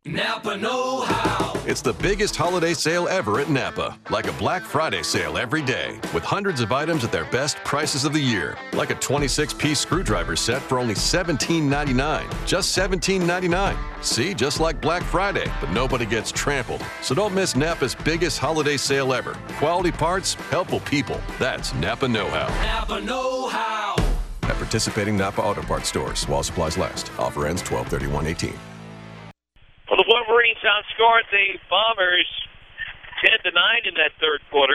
Napa know-how. It's the biggest holiday sale ever at Napa. Like a Black Friday sale every day, with hundreds of items at their best prices of the year. Like a 26-piece screwdriver set for only $17.99. Just $17.99. See, just like Black Friday, but nobody gets trampled. So don't miss Napa's biggest holiday sale ever. Quality parts, helpful people. That's Napa know-how. Napa know-how. At participating Napa Auto Parts stores while supplies last. Offer ends 12/31/18. Well, the Wolverines outscored the Bombers 10-9 in that third quarter.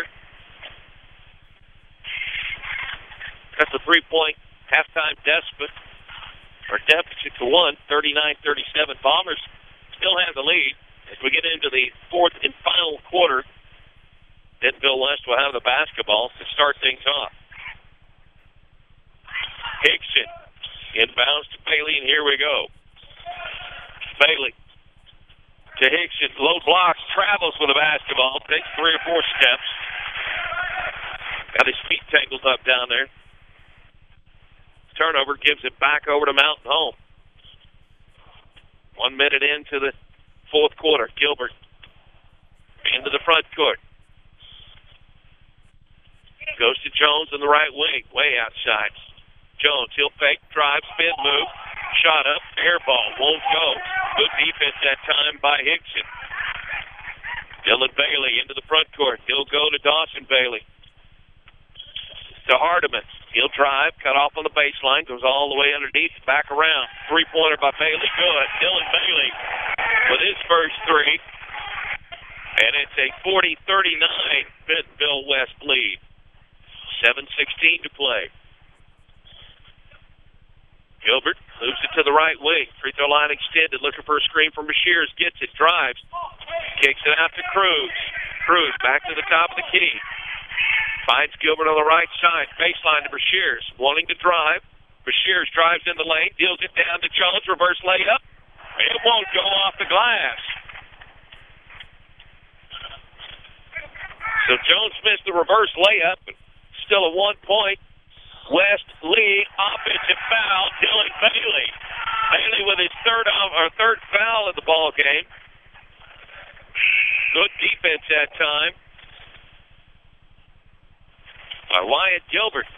That's a 3-point halftime deficit to 1, 39-37. Bombers still have the lead. As we get into the fourth and final quarter, Dentonville West will have the basketball to start things off. Hickson inbounds to Bailey, and here we go. Bailey to Hickson, low blocks, travels with the basketball, takes 3 or 4 steps. Got his feet tangled up down there. Turnover gives it back over to Mountain Home. 1 minute into the fourth quarter. Gilbert into the front court. Goes to Jones in the right wing, way outside. Jones, he'll fake, drive, spin move. Shot up, air ball, won't go. Good defense that time by Hickson. Dylan Bailey into the front court. He'll go to Dawson Bailey. To Hardiman. He'll drive, cut off on the baseline, goes all the way underneath, back around. 3-pointer by Bailey, good. Dylan Bailey with his first 3. And it's a 40-39 Bentonville West lead. 7:16 to play. Gilbert moves it to the right wing. Free throw line extended, looking for a screen from Bashirs. Gets it, drives. Kicks it out to Cruz. Cruz back to the top of the key. Finds Gilbert on the right side. Baseline to Bashirs. Wanting to drive. Bashirs drives in the lane. Deals it down to Jones. Reverse layup. It won't go off the glass. So Jones missed the reverse layup. Still a 1-point West lead. Offensive foul. Dylan Bailey. Bailey with his third foul of the ball game. Good defense that time by Wyatt Gilbert.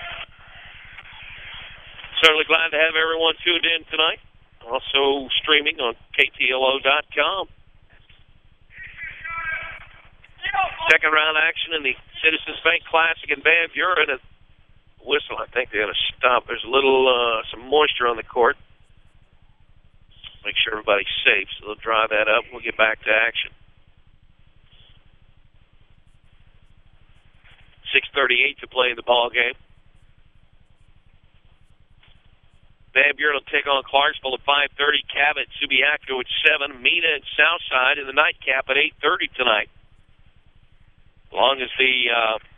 Certainly glad to have everyone tuned in tonight. Also streaming on KTLO.com. Second round action in the Citizens Bank Classic in Van Buren. Whistle, I think they're going to stop. There's a little, some moisture on the court. Make sure everybody's safe, so they'll dry that up. We'll get back to action. 6:38 to play in the ball game. Van Buren will take on Clarksville at 5:30. Cabot, Subiaco at 7. Mina and Southside in the nightcap at 8:30 tonight. As long as the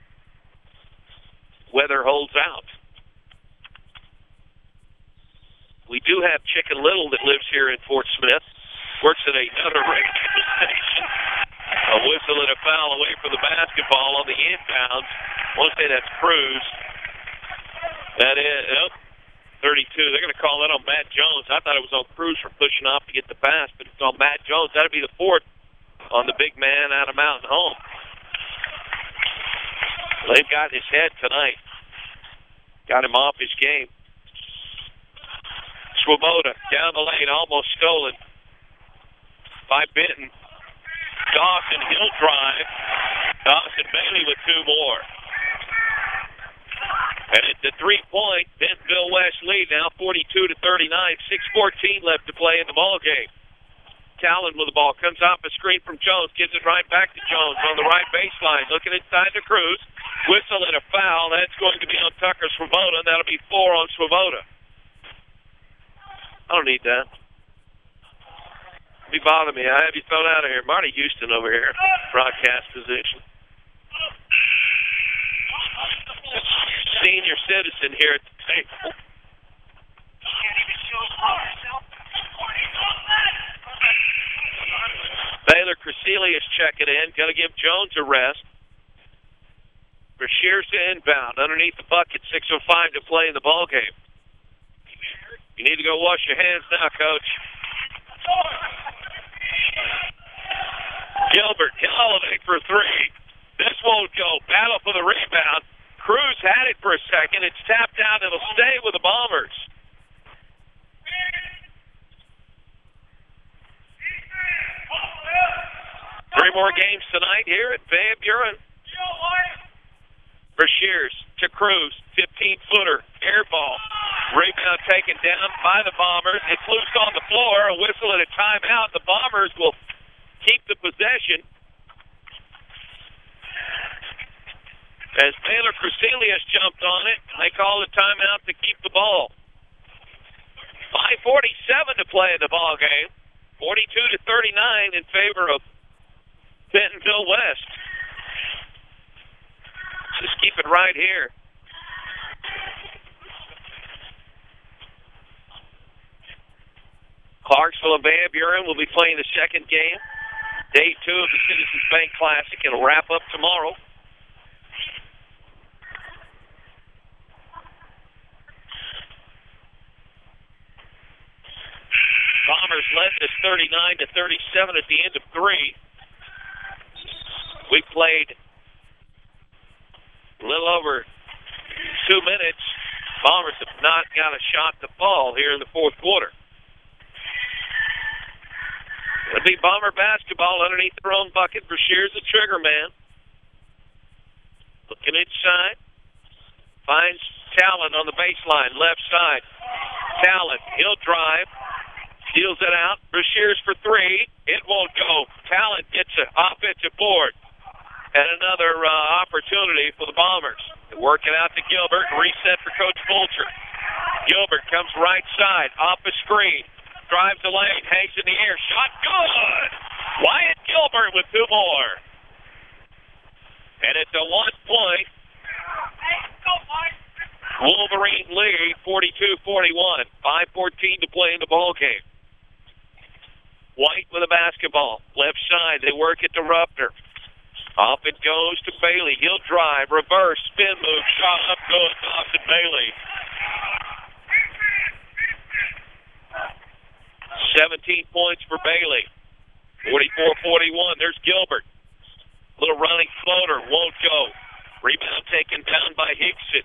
weather holds out. We do have Chicken Little that lives here in Fort Smith. Works at another radio station. A whistle and a foul away from the basketball on the inbounds. I want to say that's Cruz. That is 32. They're going to call that on Matt Jones. I thought it was on Cruz for pushing off to get the pass, but it's on Matt Jones. That'll be the 4th on the big man out of Mountain Home. They've got his head tonight. Got him off his game. Swoboda down the lane, almost stolen by Benton. Dawson, he'll drive. Dawson Bailey with 2 more. And it's a 3-point Bentonville West lead now, 42-39. 6:14 left to play in the ball game. Talon with the ball, comes off a screen from Jones, gives it right back to Jones on the right baseline, looking inside the Cruz. Whistle and a foul. That's going to be on Tucker Swoboda, and that'll be 4 on Swoboda. I don't need that. Be bothering me. I have you thrown out of here. Marty Houston over here, broadcast position. Senior citizen here at the table. Baylor Crecelius checking in. Going to give Jones a rest. Brashears to inbound. Underneath the bucket, 6:05 to play in the ball game. You need to go wash your hands now, Coach. Gilbert. He'll elevate for three. This won't go. Battle for the rebound. Cruz had it for a second. It's tapped out. It'll stay with the Bombers. Three more games tonight here at Van Buren. Brashears to Cruz, 15-footer, air ball. Rebound taken down by the Bombers. It's loose on the floor. A whistle and a timeout. The Bombers will keep the possession. As Baylor Crecelius jumped on it, they call the timeout to keep the ball. 5:47 to play in the ball game. 42-39 in favor of Bentonville West. Just keep it right here. Clarksville and Van Buren will be playing the second game. Day 2 of the Citizens Bank Classic. It'll wrap up tomorrow. Bombers led this 39-37 at the end of 3. We played a little over 2 minutes. Bombers have not got a shot to fall here in the fourth quarter. It'll be Bomber basketball underneath their own bucket. Brashear's the trigger man. Looking inside. Finds Talon on the baseline, left side. Talon, he'll drive. Deals it out. Brashear's for three. It won't go. Talon gets an offensive board. And another opportunity for the Bombers. They work it out to Gilbert. Reset for Coach Fulcher. Gilbert comes right side. Off the screen. Drives the lane. Hangs in the air. Shot good. Wyatt Gilbert with 2 more. And it's a 1-point. Wolverine lead, 42-41. 5:14 to play in the ball game. White with a basketball. Left side. They work it to Ruffner. Off it goes to Bailey. He'll drive. Reverse. Spin move. Shot up. Goes Dawson Bailey. 17 points for Bailey. 44-41. There's Gilbert. Little running floater. Won't go. Rebound taken down by Hickson.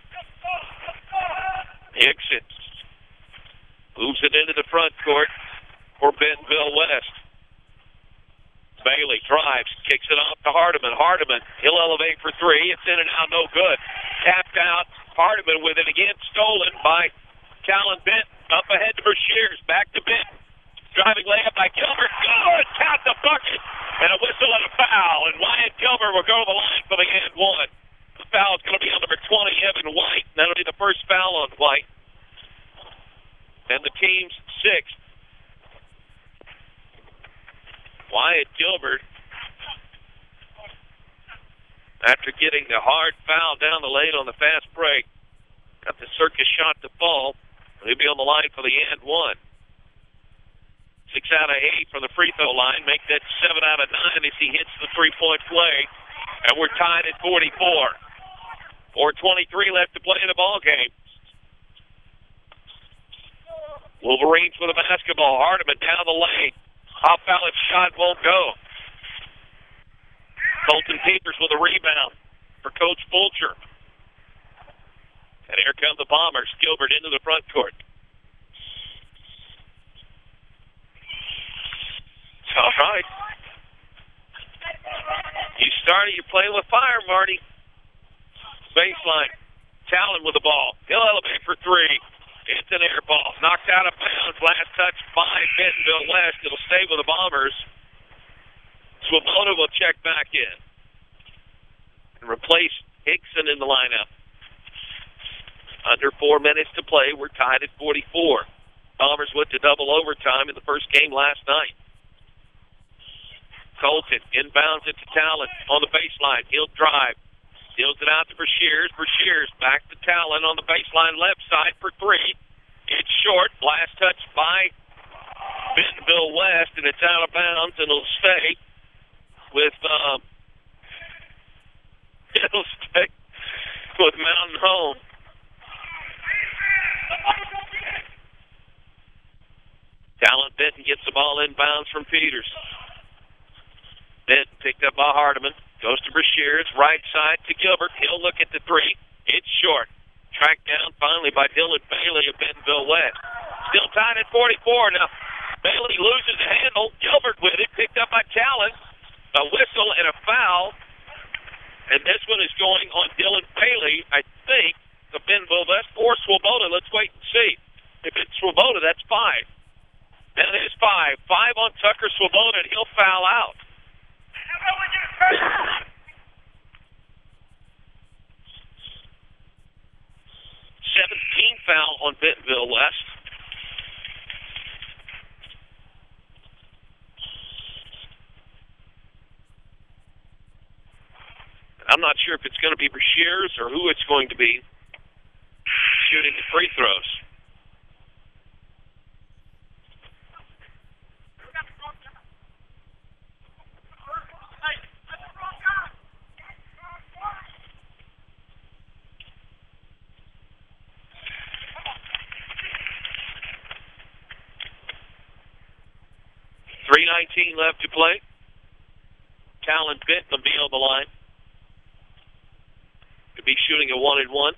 Hickson moves it into the front court for Bentonville West. Bailey drives, kicks it off to Hardiman. Hardiman, he'll elevate for three. It's in and out, no good. Tapped out. Hardiman with it again, stolen by Talon Benton. Up ahead to Brashears, back to Benton. Driving layup by Gilbert. Good! Count the bucket! And a whistle and a foul. And Wyatt Gilbert will go to the line for the and one. The foul is going to be on number 20, Evan White. That'll be the first foul on White. And the team's sixth. Wyatt Gilbert, after getting the hard foul down the lane on the fast break, got the circus shot to fall. He'll be on the line for the and one. 6 out of 8 from the free throw line. Make that 7 out of 9 as he hits the three-point play. And we're tied at 44. 4:23 left to play in the ball game. Wolverines with a basketball. Hardiman down the lane. Hop ballot shot won't go. Colton Peters with a rebound for Coach Fulcher. And here come the Bombers. Gilbert into the front court. All right. You started, you're playing with fire, Marty. Baseline. Talon with the ball. He'll elevate for three. It's an air ball. Knocked out of bounds. Last touch by Bentonville West. It'll stay with the Bombers. Swoboda will check back in and replace Hickson in the lineup. Under 4 minutes to play. We're tied at 44. Bombers went to double overtime in the first game last night. Colton inbounds it to Talon on the baseline. He'll drive. Deals it out to Brashears. Brashears back to Talon on the baseline left side for three. It's short. Last touch by Bentonville West, and it's out of bounds, and it'll stay with Mountain Home. Talon Benton gets the ball inbounds from Peters. Then picked up by Hardiman. Goes to Brashears, right side to Gilbert. He'll look at the three. It's short. Tracked down finally by Dylan Bailey of Bentonville West. Still tied at 44. Now, Bailey loses the handle. Gilbert with it. Picked up by Talon. A whistle and a foul. And this one is going on Dylan Bailey, I think, the Bentonville West or Swoboda. Let's wait and see. If it's Swoboda, that's 5. That is 5. 5 on Tucker Swoboda, and he'll foul out. 17 foul on Bentonville West. I'm not sure if it's going to be Brashears or who it's going to be shooting the free throws. .3:19 left to play. Talon Benton will be on the line. Could be shooting a 1-and-1.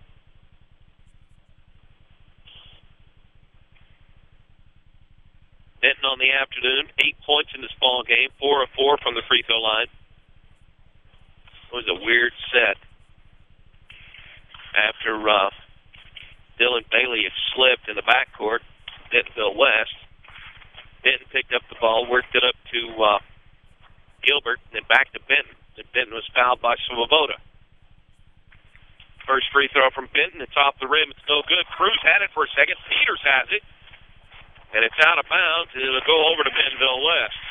Benton on the afternoon, 8 points in this ball game, 4 of 4 from the free throw line. It was a weird set after Dylan Bailey had slipped in the backcourt. Bentonville West. Benton picked up the ball, worked it up to Gilbert, and then back to Benton. And Benton was fouled by Swoboda. First free throw from Benton. It's off the rim. It's no good. Cruz had it for a second. Peters has it. And it's out of bounds, and it'll go over to Bentonville West.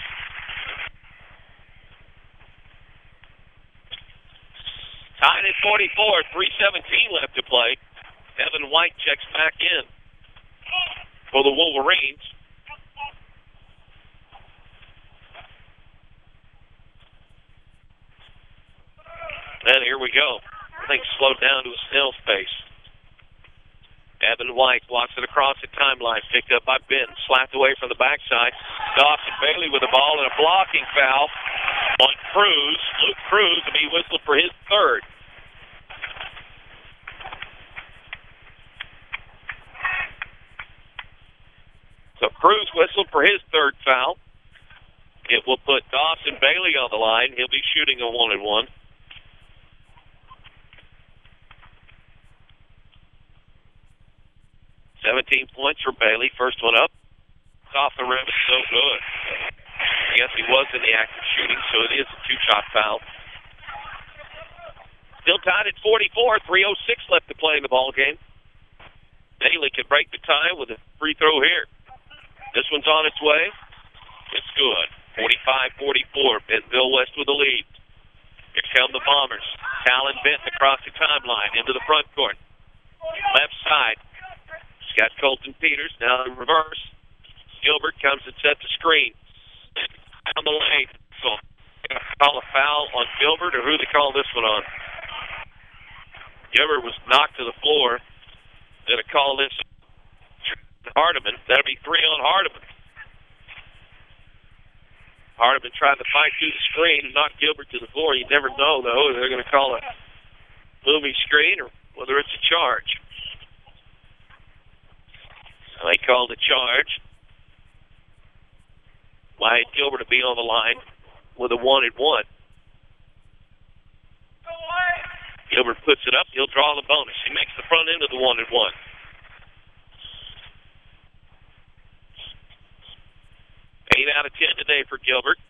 Tied at 44, 3:17 left to play. Evan White checks back in for the Wolverines. And here we go. Things slowed down to a snail's pace. Evan White walks it across the timeline, picked up by Benton, slapped away from the backside. Dawson Bailey with the ball and a blocking foul on Cruz. Luke Cruz to be whistled for his third. So Cruz whistled for his third foul. It will put Dawson Bailey on the line. He'll be shooting a 1-and-1. 17 points for Bailey. First one up. It's off the rim. It's so good. I guess he was in the act of shooting, so it is a two-shot foul. Still tied at 44. 3:06 left to play in the ball game. Bailey can break the tie with a free throw here. This one's on its way. It's good. 45-44. Bentonville West with the lead. Here come the Bombers. Talon Benton across the timeline into the front court. Left side. Got Colton Peters, now in reverse. Gilbert comes and sets the screen. Down the lane. So, going to call a foul on Gilbert, or who they call this one on? Gilbert was knocked to the floor. They're going to call this Hardiman. That'll be 3 on Hardiman. Hardiman tried to fight through the screen and knock Gilbert to the floor. You never know, though, they're going to call a moving screen or whether it's a charge. They called a charge. Wyatt Gilbert to be on the line with a 1-and-1. Gilbert puts it up. He'll draw the bonus. He makes the front end of the 1-and-1. Eight out of 10 today for Gilbert.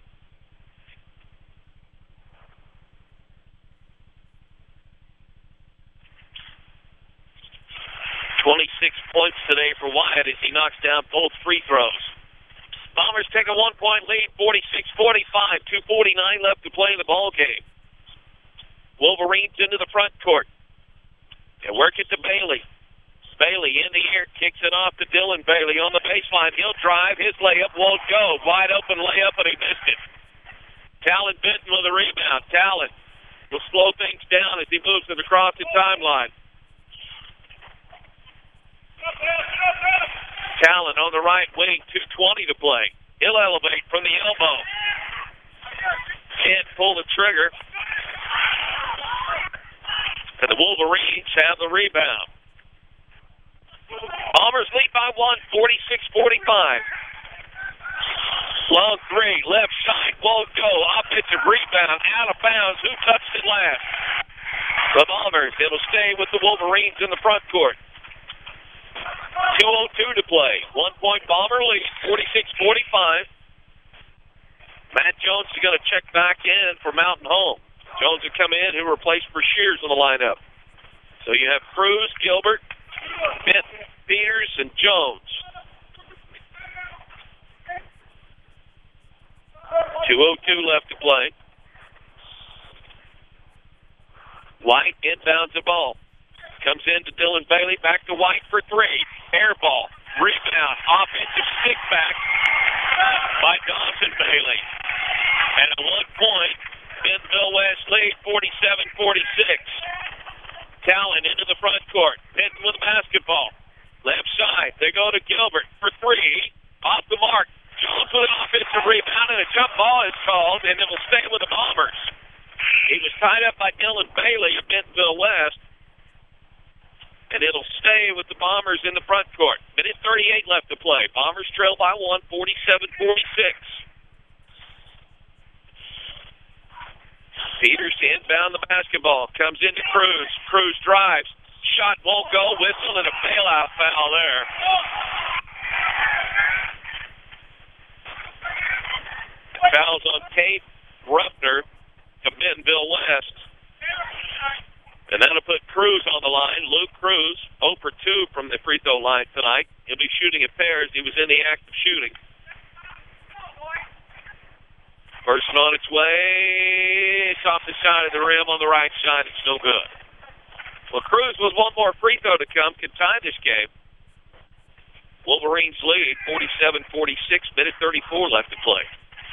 Points today for Wyatt as he knocks down both free throws. Bombers take a 1-point lead, 46-45, 2:49 left to play in the ball game. Wolverines into the front court. They work it to Bailey. Bailey in the air, kicks it off to Dylan Bailey on the baseline. He'll drive. His layup won't go. Wide open layup, and he missed it. Talon Benton with a rebound. Talon will slow things down as he moves it across the timeline. Talon on the right wing, 2:20 to play. He'll elevate from the elbow. can't pull the trigger. And the Wolverines have the rebound. Bombers lead by 1, 46-45. Long three, left side, won't go. Offensive rebound, out of bounds. Who touched it last? The Bombers. It'll stay with the Wolverines in the front court. 2:02 to play. 1-point Bomber lead, 46-45. Matt Jones is going to check back in for Mountain Home. Jones will come in, who replaced Brashears in the lineup. So you have Cruz, Gilbert, Benton, Peters, and Jones. 2:02 left to play. White inbounds the ball. Comes into Dylan Bailey, back to White for three. Air ball, rebound, offensive stick back by Dawson Bailey. And at 1 point, Bentonville West lead 47-46. Talon into the front court. Benton with the basketball. Left side, they go to Gilbert for three. Off the mark. Jones with an offensive rebound, and a jump ball is called, and it will stay with the Bombers. He was tied up by Dylan Bailey of Bentonville West, and it'll stay with the Bombers in the front court. Minute 38 left to play. Bombers trail by 1, 47-46. Peters to inbound the basketball. Comes into Cruz. Cruz drives. Shot won't go. Whistle and a bailout foul there. Fouls on Tate Ruffner of Bentonville West. And that'll put Cruz on the line. Luke Cruz, 0 for 2 from the free throw line tonight. He'll be shooting at pairs. He was in the act of shooting. First one on its way. It's off the side of the rim on the right side. It's no good. Well, Cruz with one more free throw to come can tie this game. Wolverines lead 47-46. Minute 34 left to play.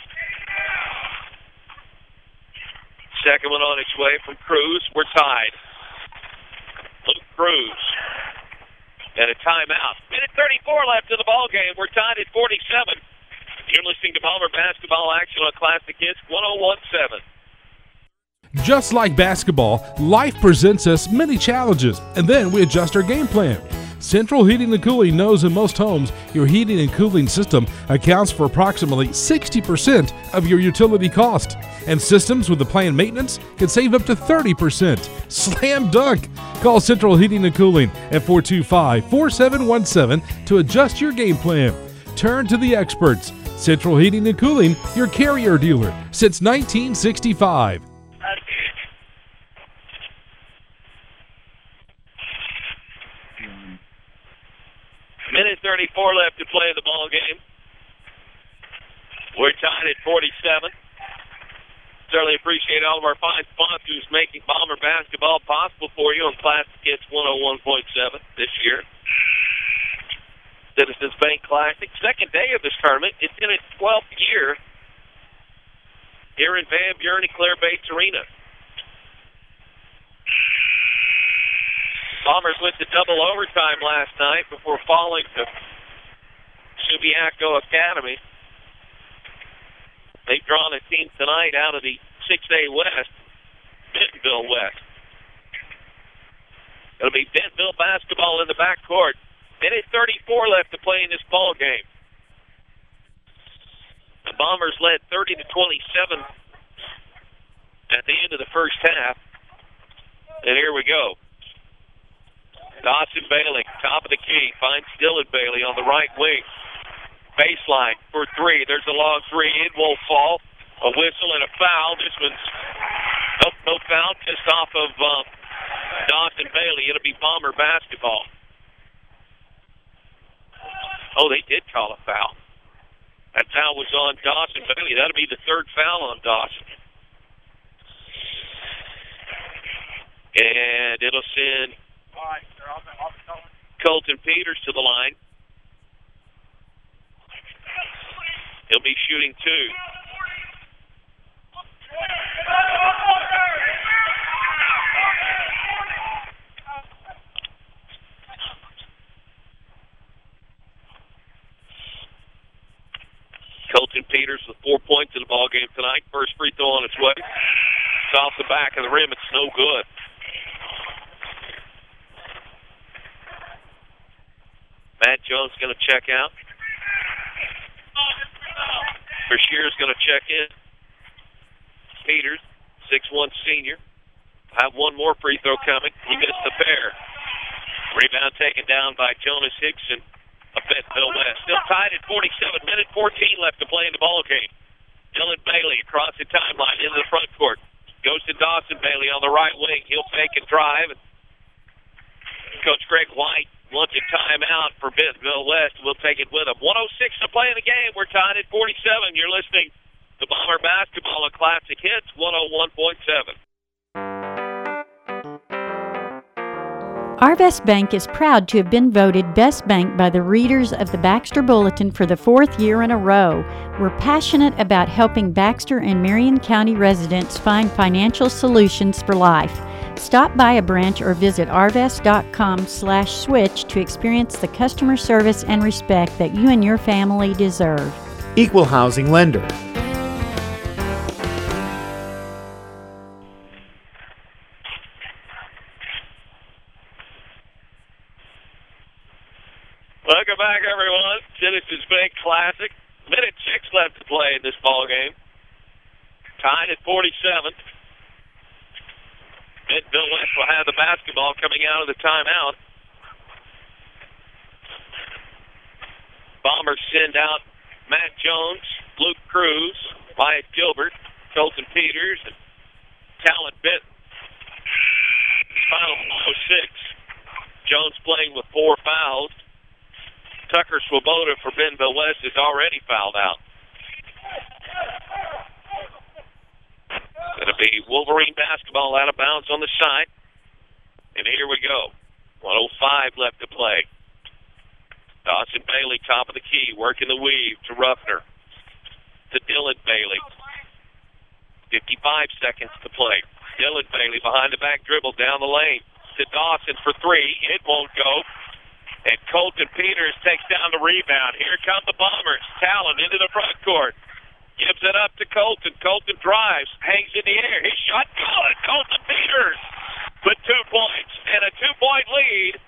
Second one on its way from Cruz. We're tied. Luke Cruz. And a timeout. Minute 34 left in the ball game. We're tied at 47. You're listening to Bomber Basketball Action on Classic Hits 101.7. Just like basketball, life presents us many challenges, and then we adjust our game plan. Central Heating and Cooling knows in most homes, your heating and cooling system accounts for approximately 60% of your utility cost. And systems with the planned maintenance can save up to 30%. Slam dunk! Call Central Heating and Cooling at 425-4717 to adjust your game plan. Turn to the experts. Central Heating and Cooling, your Carrier dealer since 1965. Minute 34 left to play the ball game. We're tied at 47. Certainly appreciate all of our fine sponsors making Bomber basketball possible for you on Classic Hits 101.7 this year. Citizens Bank Classic, second day of this tournament. It's in its 12th year here in Van Buren and Claire Bates Arena. Bombers went to double overtime last night before falling to Subiaco Academy. They've drawn a team tonight out of the 6A West, Bentonville West. It'll be Bentonville basketball in the backcourt. Minute 34 left to play in this ball game. The Bombers led 30-27 at the end of the first half. And here we go. Dawson Bailey, top of the key, finds Dylan Bailey on the right wing. Baseline for three. There's a long three. It won't fall. A whistle and a foul. This one's no foul. Just off of Dawson Bailey. It'll be Bomber basketball. Oh, they did call a foul. That foul was on Dawson Bailey. That'll be the third foul on Dawson. And it'll send Colton Peters to the line. He'll be shooting two. Colton Peters with 4 points. points in the ball game tonight. First free throw on its way. It's off the back of the rim. It's no good. Matt Jones going to check out. Brashear's going to check in. Peters, 6'1" senior. Have one more free throw coming. He missed the pair. Rebound taken down by Jonas Hickson of Bentonville West. Still tied at 47 minutes, 14 left to play in the ball game. Dylan Bailey across the timeline into the front court. Goes to Dawson Bailey on the right wing. He'll fake and drive. Coach Greg White wants a timeout for Bentonville West. We'll take it with him. 106 to play in the game. We're tied at 47. You're listening to Bomber Basketball on Classic Hits 101.7. Arvest Bank is proud to have been voted Best Bank by the readers of the Baxter Bulletin for the 4th year in a row. We're passionate about helping Baxter and Marion County residents find financial solutions for life. Stop by a branch or visit arvest.com/switch to experience the customer service and respect that you and your family deserve. Equal housing lender. Welcome back, everyone. Citizens Bank Classic. Minute 6 left to play in this ball game. Tied at 47. Bentonville West will have the basketball coming out of the timeout. Bombers send out Matt Jones, Luke Cruz, Wyatt Gilbert, Colton Peters, and Talon Benton. Final 6. Jones playing with 4 fouls. Tucker Swoboda for Bentonville West is already fouled out. Going to be Wolverine basketball out of bounds on the side. And here we go. 1:05 left to play. Dawson Bailey, top of the key, working the weave to Ruffner. To Dylan Bailey. 55 seconds to play. Dylan Bailey behind the back dribble down the lane. To Dawson for 3. It won't go. And Colton Peters takes down the rebound. Here come the Bombers. Talon into the front court. Gives it up to Colton. Colton drives. Hangs in the air. His shot good. Colton Peters with 2 points. And a 2-point lead.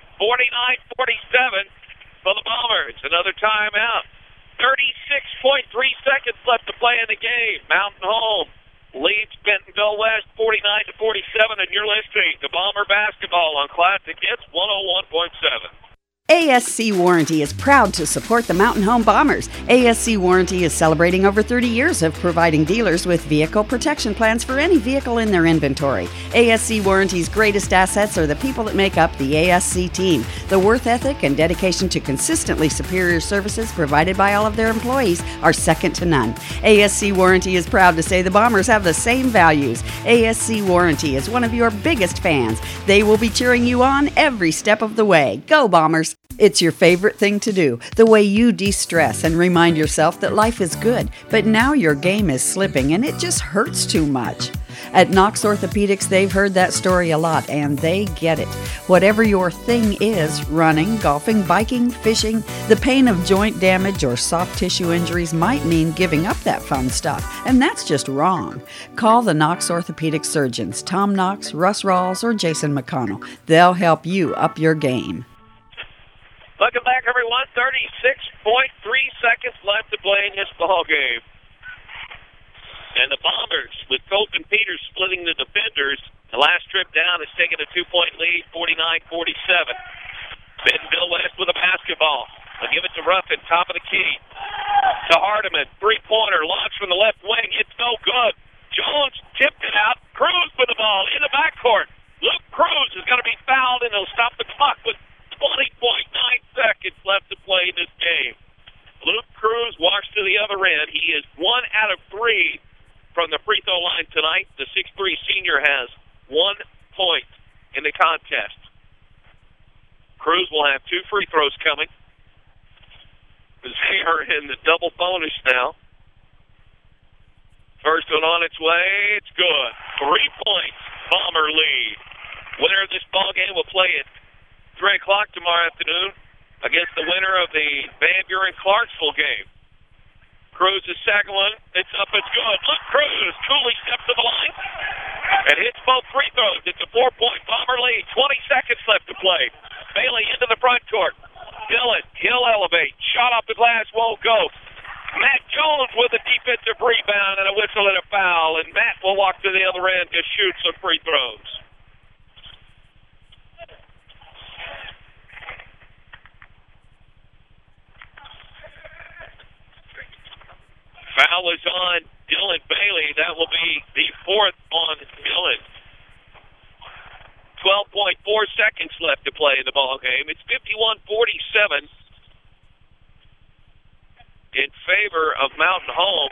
49-47 for the Bombers. Another timeout. 36.3 seconds left to play in the game. Mountain Home leads Bentonville West 49-47. And you're listening to Bomber Basketball on Classic Hits 101.7. ASC Warranty is proud to support the Mountain Home Bombers. ASC Warranty is celebrating over 30 years of providing dealers with vehicle protection plans for any vehicle in their inventory. ASC Warranty's greatest assets are the people that make up the ASC team. The worth ethic and dedication to consistently superior services provided by all of their employees are second to none. ASC Warranty is proud to say the Bombers have the same values. ASC Warranty is one of your biggest fans. They will be cheering you on every step of the way. Go Bombers! It's your favorite thing to do, the way you de-stress and remind yourself that life is good, but now your game is slipping and it just hurts too much. At Knox Orthopedics, they've heard that story a lot, and they get it. Whatever your thing is, running, golfing, biking, fishing, the pain of joint damage or soft tissue injuries might mean giving up that fun stuff, and that's just wrong. Call the Knox Orthopedic surgeons, Tom Knox, Russ Rawls, or Jason McConnell. They'll help you up your game. Welcome back, everyone. 36.3 seconds left to play in this ball game. And the Bombers, with Colton Peters splitting the defenders, the last trip down has taken a 2-point lead, 49-47. Bentonville West with a basketball. They'll give it to Ruffin, top of the key. To Hardiman, 3-pointer, launch from the left wing. It's no good. Jones tipped it out. Cruz with the ball in the backcourt. Luke Cruz is going to be fouled, and he'll stop the clock with 20.9 seconds left to play in this game. Luke Cruz walks to the other end. He is 1 out of 3 from the free throw line tonight. The 6'3 senior has 1 point in the contest. Cruz will have 2 free throws coming. They are in the double bonus now. First one on its way. It's good. 3 points. Bomber lead. Winner of this ball game will play at 3 o'clock tomorrow afternoon against the winner of the Van Buren Clarksville game. Cruz is second one. It's up. It's good. Look, Cruz. Cooley steps to the line and hits both free throws. It's a 4-point Bomber lead. 20 seconds left to play. Bailey into the front court. Dillon, he'll elevate. Shot off the glass, won't go. Matt Jones with a defensive rebound and a whistle and a foul. And Matt will walk to the other end to shoot some free throws. Foul is on Dillon Bailey. That will be the fourth on Dillon. 12.4 seconds left to play in the ball game. It's 51-47 in favor of Mountain Home.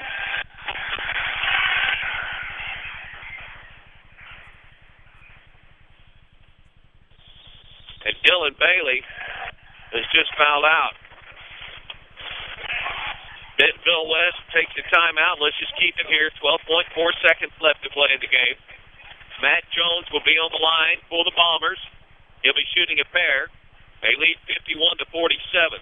And Dillon Bailey has just fouled out. Bentonville West takes a timeout. Let's just keep it here. 12.4 seconds left to play in the game. Matt Jones will be on the line for the Bombers. He'll be shooting a pair. They lead 51-47.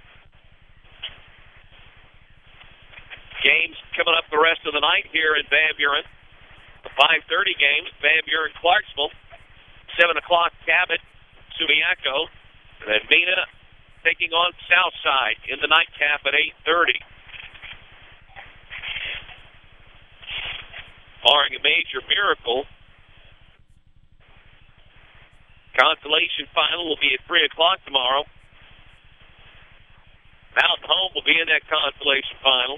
Games coming up the rest of the night here in Van Buren. The 5:30 game, Van Buren Clarksville. 7 o'clock, Cabot, Subiaco. And then Mena taking on Southside in the nightcap at 8:30. Barring a major miracle, consolation final will be at 3 o'clock tomorrow. Mountain Home will be in that consolation final.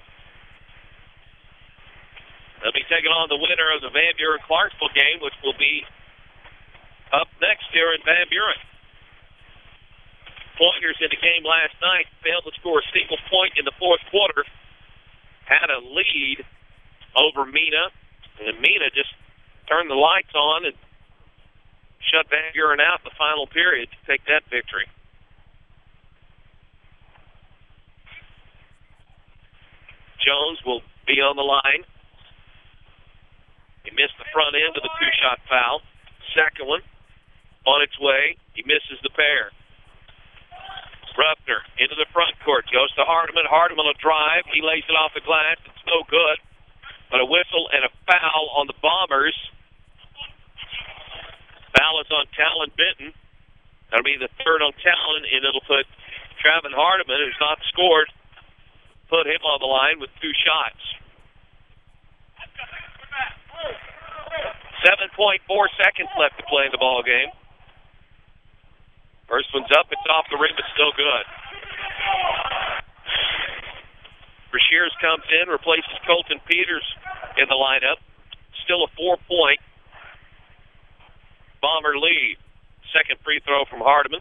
They'll be taking on the winner of the Van Buren-Clarksville game, which will be up next here in Van Buren. Pointers in the game last night failed to score a single point in the fourth quarter. Had a lead over Mena, and Mena just turned the lights on and shut Van Buren out in the final period to take that victory. Jones will be on the line. He missed the front end of the two-shot foul. Second one on its way. He misses the pair. Ruffner into the front court. Goes to Hardiman. Hardiman will drive. He lays it off the glass. It's no good. But a whistle and a foul on the Bombers. Foul is on Talon Benton. That'll be the third on Talon, and it'll put Travin Hardiman, who's not scored, put him on the line with two shots. 7.4 seconds left to play in the ball game. First one's up. It's off the rim. It's still good. Brashears comes in, replaces Colton Peters in the lineup. Still a 4-point Bomber lead. Second free throw from Hardiman.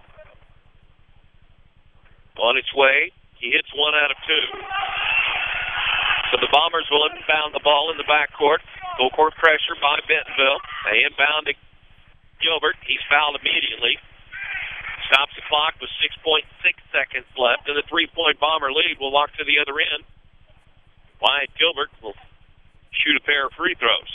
On its way. He hits one out of two. So the Bombers will inbound the ball in the backcourt. Full court pressure by Bentonville. They inbound to Gilbert. He's fouled immediately. Stops the clock with 6.6 seconds left, and the 3-point Bomber lead will walk to the other end. Wyatt Gilbert will shoot a pair of free throws.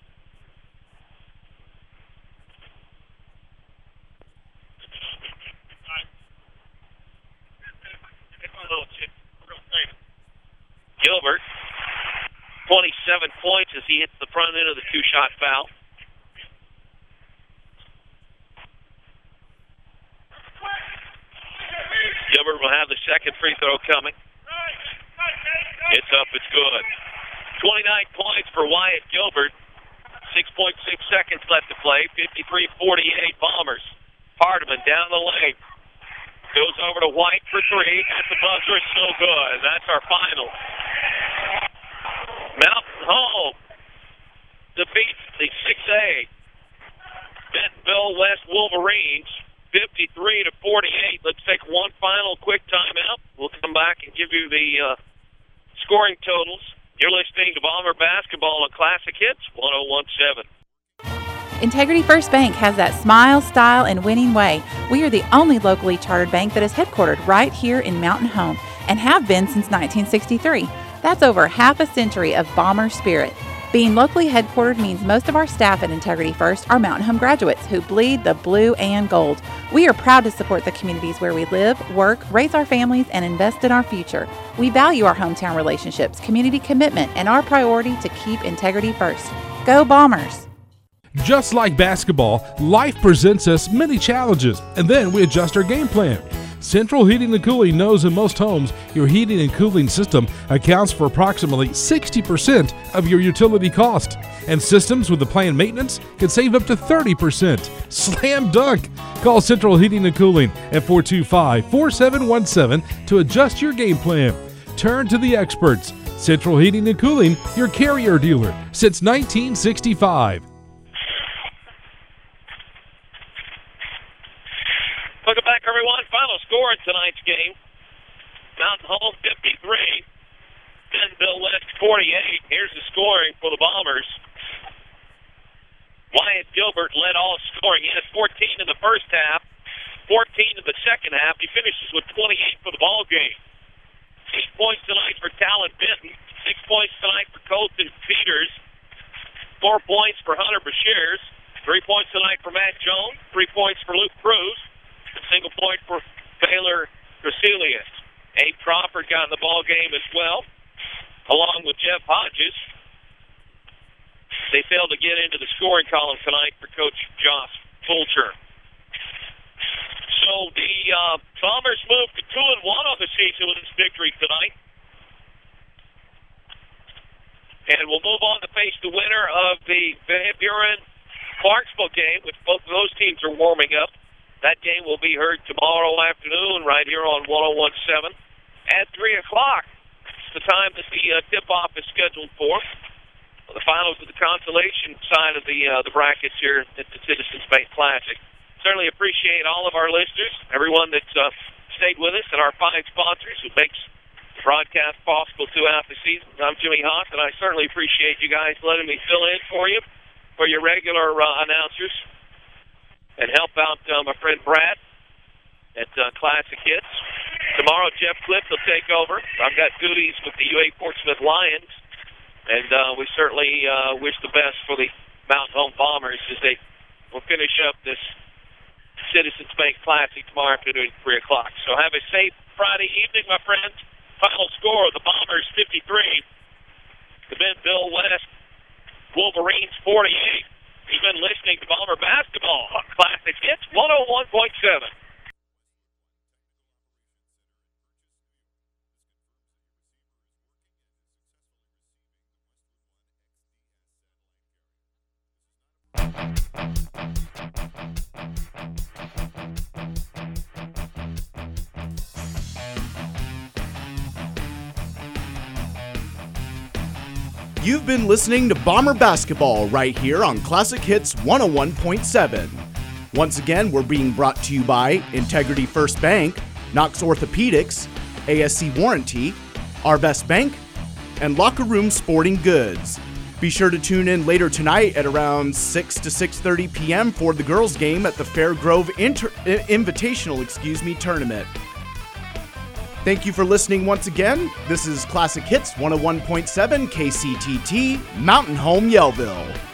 Gilbert, 27 points as he hits the front end of the two-shot foul. Gilbert will have the second free throw coming. It's up, it's good. 29 points for Wyatt Gilbert. 6.6 seconds left to play. 53-48 Bombers. Hardiman down the lane. Goes over to White for three. At the buzzer, it's no good. That's our final. Mountain Home defeats the 6A Bentonville West Wolverines 53-48. Let's take one final quick timeout. We'll come back and give you the scoring totals. You're listening to Bomber Basketball on Classic Hits 101.7. Integrity First Bank has that smile, style, and winning way. We are the only locally chartered bank that is headquartered right here in Mountain Home and have been since 1963. That's over half a century of Bomber spirit. Being locally headquartered means most of our staff at Integrity First are Mountain Home graduates who bleed the blue and gold. We are proud to support the communities where we live, work, raise our families, and invest in our future. We value our hometown relationships, community commitment, and our priority to keep integrity first. Go Bombers! Just like basketball, life presents us many challenges, and then we adjust our game plan. Central Heating and Cooling knows in most homes, your heating and cooling system accounts for approximately 60% of your utility cost. And systems with the planned maintenance can save up to 30%. Slam dunk! Call Central Heating and Cooling at 425-4717 to adjust your game plan. Turn to the experts. Central Heating and Cooling, your Carrier dealer since 1965. Welcome back, everyone. Final score in tonight's game. Mountain Home 53, Bentonville West 48. Here's the scoring for the Bombers. Wyatt Gilbert led all scoring. He had 14 in the first half, 14 in the second half. He finishes with 28 for the ball game. 8 points tonight for Talon Benton, 6 points tonight for Colton Peters, 4 points for Hunter Bashirs, 3 points tonight for Matt Jones, 3 points for Luke Cruz, a single point for Baylor Gracilius. Abe Crawford got in the ball game as well, along with Jeff Hodges. They failed to get into the scoring column tonight for Coach Josh Fulcher. So the Bombers moved to 2-1 on the season with this victory tonight. And we'll move on to face the winner of the Van Buren-Clarksville game, which both of those teams are warming up. That game will be heard tomorrow afternoon right here on 101.7 at 3 o'clock. It's the time that the tip-off is scheduled for. The finals of the consolation side of the brackets here at the Citizens Bank Classic. Certainly appreciate all of our listeners, everyone that's stayed with us, and our fine sponsors who makes the broadcast possible throughout the season. I'm Jimmy Haas, and I certainly appreciate you guys letting me fill in for you, for your regular announcers, and help out my friend Brad at Classic Hits. Tomorrow, Jeff Cliff will take over. I've got duties with the UA Portsmouth Lions, and we certainly wish the best for the Mountain Home Bombers as they will finish up this Citizens Bank Classic tomorrow afternoon at 3 o'clock. So have a safe Friday evening, my friends. Final score, the Bombers 53, the Bentonville West Wolverines 48. You've been listening to Bomber Basketball Classic Hits 101.7. You've been listening to Bomber Basketball right here on Classic Hits 101.7. Once again, we're being brought to you by Integrity First Bank, Knox Orthopedics, ASC Warranty, Our Best Bank, and Locker Room Sporting Goods. Be sure to tune in later tonight at around 6 to 6:30 p.m. for the girls' game at the Fairgrove Invitational tournament. Thank you for listening once again. This is Classic Hits 101.7 KCTT, Mountain Home, Yellville.